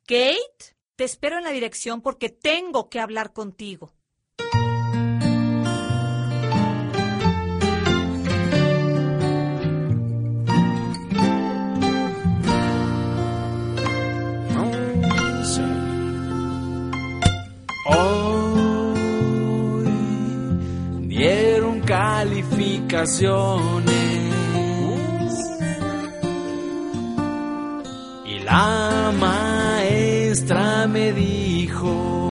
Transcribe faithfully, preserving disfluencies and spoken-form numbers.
Kate, te espero en la dirección porque tengo que hablar contigo. Hoy dieron calificaciones y la maestra me dijo: